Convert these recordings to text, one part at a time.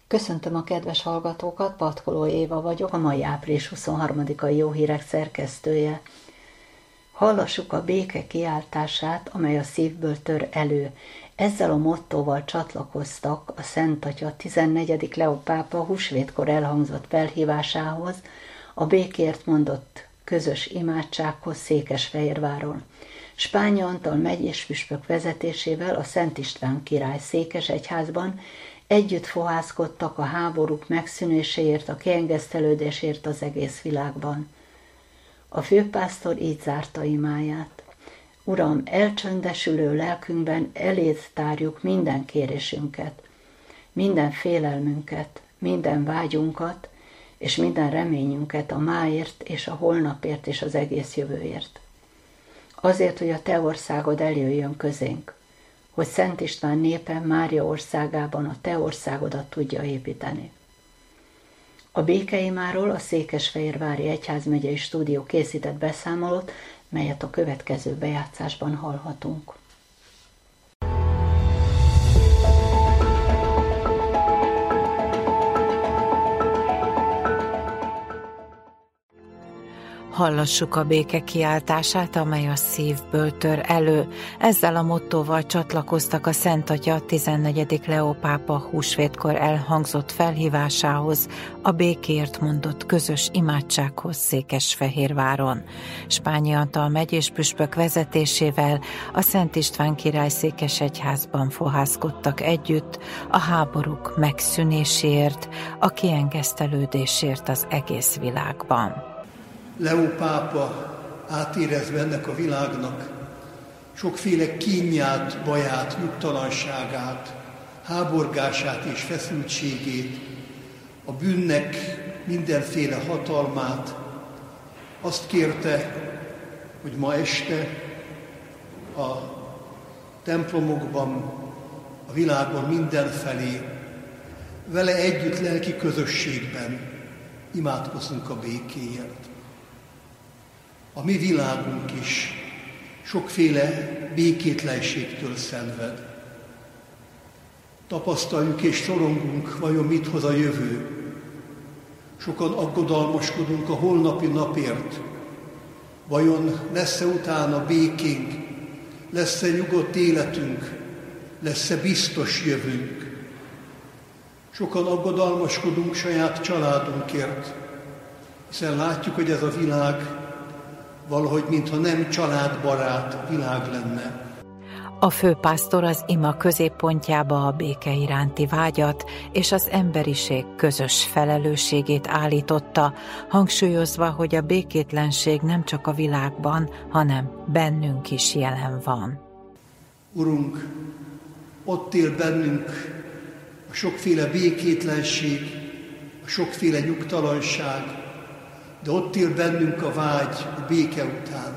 Köszöntöm a kedves hallgatókat, Patkoló Éva vagyok, a mai április 23-ai Jó Hírek szerkesztője. Hallassuk a béke kiáltását, amely a szívből tör elő. Ezzel a mottóval csatlakoztak a Szent Atya 14. Leó pápa húsvétkor elhangzott felhívásához, a békért mondott közös imádsághoz Székesfehérváron. Spányi Antal megyéspüspök vezetésével a Szent István király székesegyházban együtt fohászkodtak a háborúk megszűnéséért, a kiengesztelődésért az egész világban. A főpásztor így zárta imáját. Uram, elcsöndesülő lelkünkben eléd tárjuk minden kérésünket, minden félelmünket, minden vágyunkat, és minden reményünket a máért és a holnapért és az egész jövőért. Azért, hogy a te országod eljöjjön közénk, hogy Szent István népe Mária országában a te országodat tudja építeni. A békeimáról a Székesfehérvári Egyházmegyei Stúdió készített beszámolót, melyet a következő bejátszásban hallhatunk. Hallassuk a béke kiáltását, amely a szívből tör elő. Ezzel a mottóval csatlakoztak a Szent Atya 14. Leó pápa húsvétkor elhangzott felhívásához, a békért mondott közös imádsághoz Székesfehérváron. Spányi Antal megyéspüspök vezetésével a Szent István király székesegyházban fohászkodtak együtt a háborúk megszűnéséért, a kiengesztelődésért az egész világban. Leó pápa átérezve ennek a világnak sokféle kínját, baját, nyugtalanságát, háborgását és feszültségét, a bűnnek mindenféle hatalmát, azt kérte, hogy ma este a templomokban, a világon mindenfelé vele együtt lelki közösségben imádkozzunk a békéért. A mi világunk is sokféle békétlenségtől szenved. Tapasztaljuk és szorongunk, vajon mit hoz a jövő. Sokan aggodalmaskodunk a holnapi napért. Vajon lesz-e utána békénk, lesz-e nyugodt életünk, lesz-e biztos jövőnk. Sokan aggodalmaskodunk saját családunkért, hiszen látjuk, hogy ez a világ valahogy mintha nem családbarát világ lenne. A főpásztor az ima középpontjába a béke iránti vágyat és az emberiség közös felelősségét állította, hangsúlyozva, hogy a békétlenség nem csak a világban, hanem bennünk is jelen van. Urunk, ott él bennünk a sokféle békétlenség, a sokféle nyugtalanság, de ott él bennünk a vágy a béke után.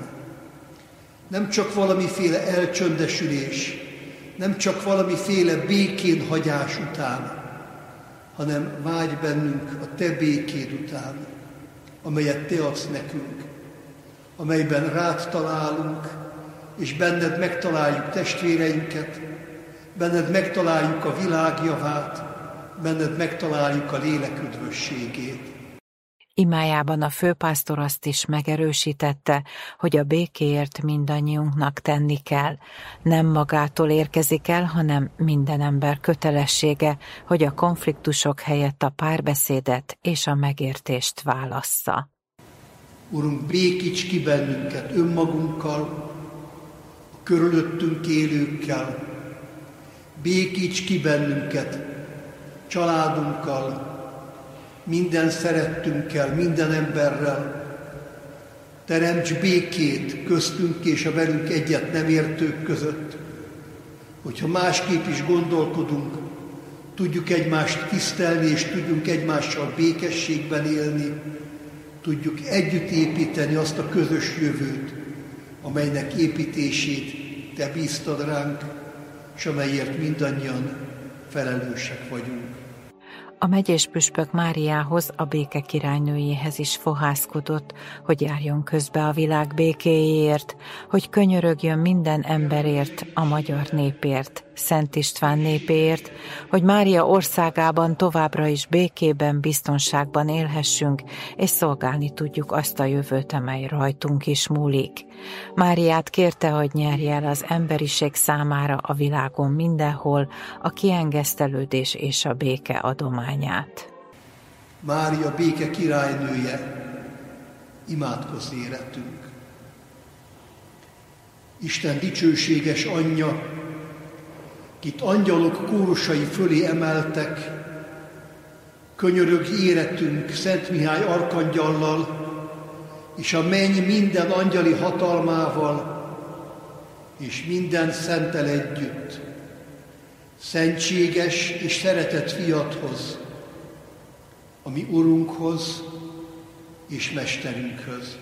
Nem csak valamiféle elcsöndesülés, nem csak valamiféle békén hagyás után, hanem vágy bennünk a te békéd után, amelyet te adsz nekünk, amelyben rád találunk, és benned megtaláljuk testvéreinket, benned megtaláljuk a világ javát, benned megtaláljuk a lélek üdvösségét. Imájában a főpásztor azt is megerősítette, hogy a békéért mindannyiunknak tenni kell. Nem magától érkezik el, hanem minden ember kötelessége, hogy a konfliktusok helyett a párbeszédet és a megértést válassza. Urunk, békíts ki bennünket önmagunkkal, a körülöttünk élőkkel, békíts ki bennünket családunkkal, minden szerettünkkel, minden emberrel. Teremts békét köztünk és a velünk egyet nem értők között, hogyha másképp is gondolkodunk, tudjuk egymást tisztelni, és tudjunk egymással békességben élni, tudjuk együtt építeni azt a közös jövőt, amelynek építését te bíztad ránk, és amelyért mindannyian felelősek vagyunk. A megyéspüspök Máriához, a béke királynőjéhez is fohászkodott, hogy járjon közbe a világ békéjéért, hogy könyörögjön minden emberért, a magyar népért, Szent István népéért, hogy Mária országában továbbra is békében, biztonságban élhessünk, és szolgálni tudjuk azt a jövőt, amely rajtunk is múlik. Máriát kérte, hogy nyerje el az emberiség számára a világon mindenhol a kiengesztelődés és a béke adományát. Mária béke királynője, imádkozz érettünk. Isten dicsőséges anyja, kit angyalok kórusai fölé emeltek, könyörögj érettünk Szent Mihály arkangyallal, és a menny minden angyali hatalmával, és minden szenttel együtt, szentséges és szeretett fiadhoz, a mi Urunkhoz és Mesterünkhöz.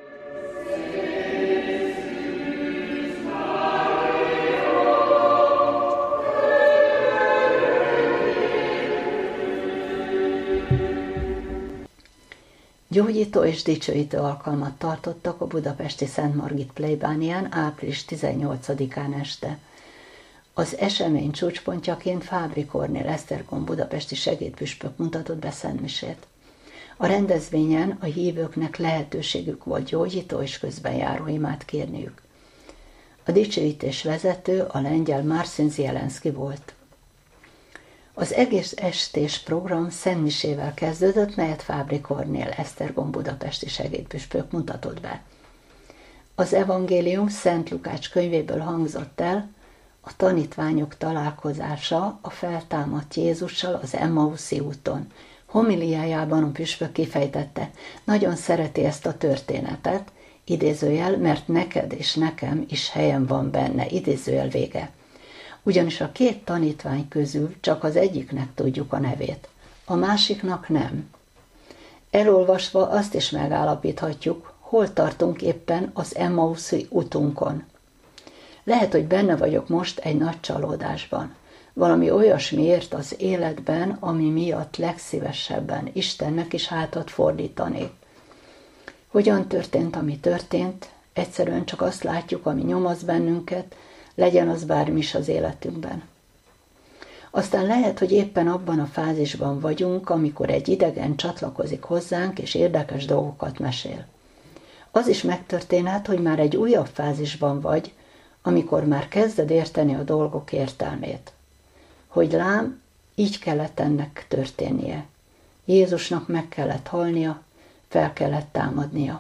Gyógyító és dicsőítő alkalmat tartottak a budapesti Szent Margit plébánián április 18-án este. Az esemény csúcspontjaként Fábry Kornél Esztergom budapesti segédpüspök mutatott be szentmisét. A rendezvényen a hívőknek lehetőségük volt gyógyító és közbenjáró imát kérniük. A dicsőítés vezető a lengyel Marcin Zielenszky volt. Az egész estés program szentmisével kezdődött, melyet Fábry Kornél Esztergom budapesti segédpüspök mutatott be. Az evangélium Szent Lukács könyvéből hangzott el, a tanítványok találkozása a feltámadt Jézussal az Emmauszi úton. Homiliájában a püspök kifejtette, nagyon szereti ezt a történetet, idézőjel, mert neked és nekem is helyem van benne, idézőjel vége. Ugyanis a két tanítvány közül csak az egyiknek tudjuk a nevét, a másiknak nem. Elolvasva azt is megállapíthatjuk, hol tartunk éppen az Emmauszi utunkon. Lehet, hogy benne vagyok most egy nagy csalódásban. Valami olyasmiért az életben, ami miatt legszívesebben Istennek is hátat fordítanék. Hogyan történt, ami történt? Egyszerűen csak azt látjuk, ami nyomaszt bennünket, legyen az bármi is az életünkben. Aztán lehet, hogy éppen abban a fázisban vagyunk, amikor egy idegen csatlakozik hozzánk, és érdekes dolgokat mesél. Az is megtörténhet, hogy már egy újabb fázisban vagy, amikor már kezded érteni a dolgok értelmét. Hogy lám, így kellett ennek történnie. Jézusnak meg kellett halnia, fel kellett támadnia.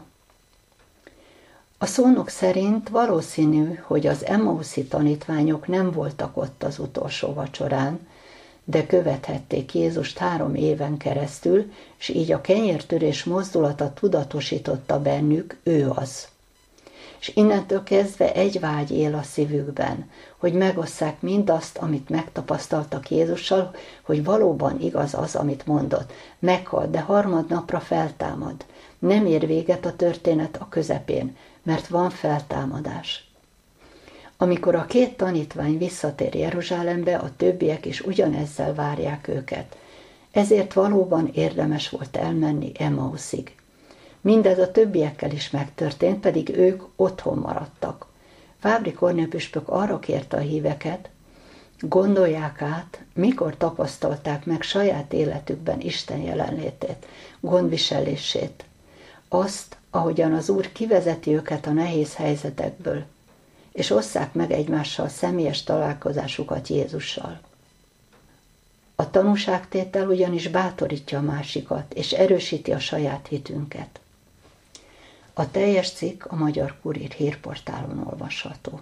A szónok szerint valószínű, hogy az Emmauszi tanítványok nem voltak ott az utolsó vacsorán, de követhették Jézust 3 éven keresztül, és így a kenyértörés mozdulata tudatosította bennük, ő az. És innentől kezdve egy vágy él a szívükben, hogy megosszák mindazt, amit megtapasztaltak Jézussal, hogy valóban igaz az, amit mondott. Meghal, de harmadnapra feltámad. Nem ér véget a történet a közepén, mert van feltámadás. Amikor a 2 tanítvány visszatér Jeruzsálembe, a többiek is ugyanezzel várják őket. Ezért valóban érdemes volt elmenni Emmauszig. Mindez a többiekkel is megtörtént, pedig ők otthon maradtak. Fábry Kornél püspök arra kérte a híveket, gondolják át, mikor tapasztalták meg saját életükben Isten jelenlétét, gondviselését, azt, ahogyan az Úr kivezeti őket a nehéz helyzetekből, és osszák meg egymással személyes találkozásukat Jézussal. A tanúságtétel ugyanis bátorítja a másikat, és erősíti a saját hitünket. A teljes cikk a Magyar Kurír hírportálon olvasható.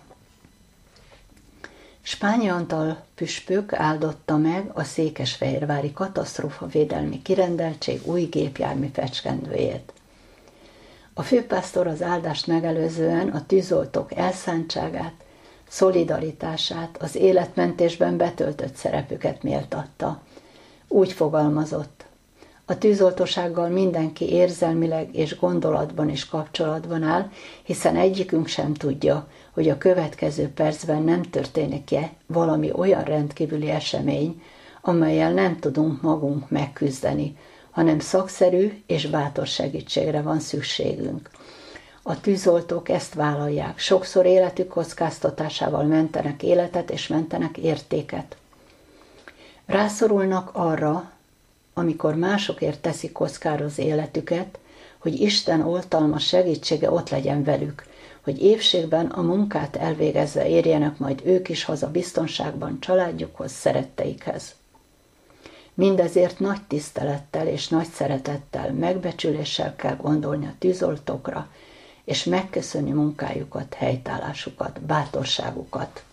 Spányi Antal püspök áldotta meg a székesfehérvári katasztrófavédelmi kirendeltség új gépjármű fecskendőjét. A főpásztor az áldást megelőzően a tűzoltók elszántságát, szolidaritását, az életmentésben betöltött szerepüket méltatta. Úgy fogalmazott: a tűzoltósággal mindenki érzelmileg és gondolatban is kapcsolatban áll, hiszen egyikünk sem tudja, hogy a következő percben nem történik-e valami olyan rendkívüli esemény, amellyel nem tudunk magunk megküzdeni, hanem szakszerű és bátor segítségre van szükségünk. A tűzoltók ezt vállalják. Sokszor életük kockáztatásával mentenek életet és mentenek értéket. Rászorulnak arra, amikor másokért teszik kockára az életüket, hogy Isten oltalmas segítsége ott legyen velük, hogy épségben a munkát elvégezve érjenek majd ők is haza biztonságban családjukhoz, szeretteikhez. Mindezért nagy tisztelettel és nagy szeretettel, megbecsüléssel kell gondolni a tűzoltókra, és megköszönni munkájukat, helytállásukat, bátorságukat.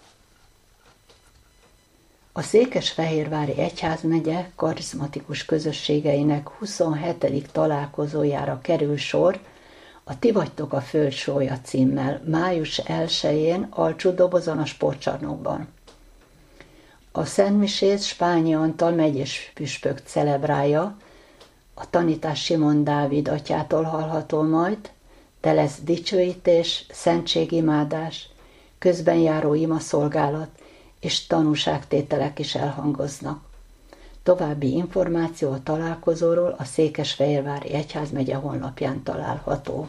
A Székesfehérvári Egyházmegye karizmatikus közösségeinek 27. találkozójára kerül sor a Ti vagytok a föld sólya címmel május 1-én Alcsú-Dobozon a sportcsarnokban. A szentmisét Spányi Antal megyés püspök celebrálja, a tanítás Simon Dávid atyától hallható majd, de lesz dicsőítés, szentségimádás, közben járó imaszolgálat és tanúságtételek is elhangoznak. További információ a találkozóról a Székesfehérvári Egyházmegye honlapján található.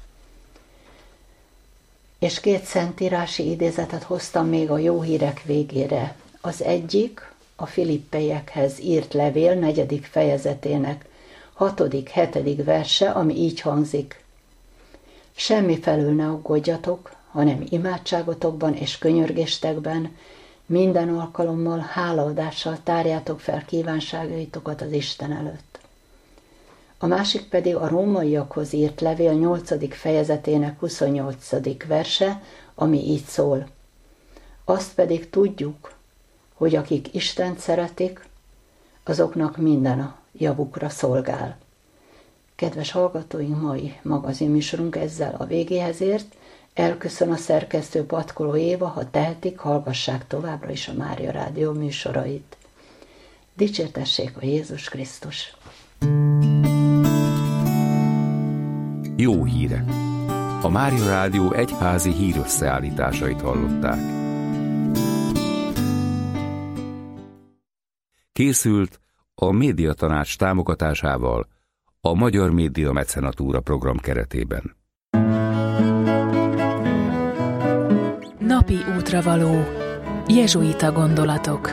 És 2 szentírási idézetet hoztam még a jó hírek végére. Az egyik a Filippeiekhez írt levél 4. fejezetének 6.-7. verse, ami így hangzik. Semmifelől ne aggódjatok, hanem imádságotokban és könyörgéstekben minden alkalommal hálaadással tárjátok fel kívánságaitokat az Isten előtt. A másik pedig a rómaiakhoz írt levél 8. fejezetének 28. verse, ami így szól. Azt pedig tudjuk, hogy akik Istent szeretik, azoknak minden a javukra szolgál. Kedves hallgatóink, mai magazinműsorunk ezzel a végéhez ért. Elköszön a szerkesztő Patkoló Éva, ha tehetik, hallgassák továbbra is a Mária Rádió műsorait. Dicsértessék a Jézus Krisztus! Jó hírek! A Mária Rádió egyházi hírösszeállításait hallották. Készült a Médiatanács támogatásával a Magyar Média Mecenatúra program keretében. Napi útravaló. Jezsuita gondolatok.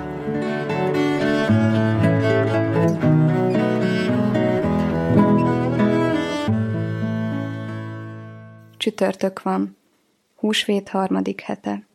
Csütörtök van. Húsvét 3. hete.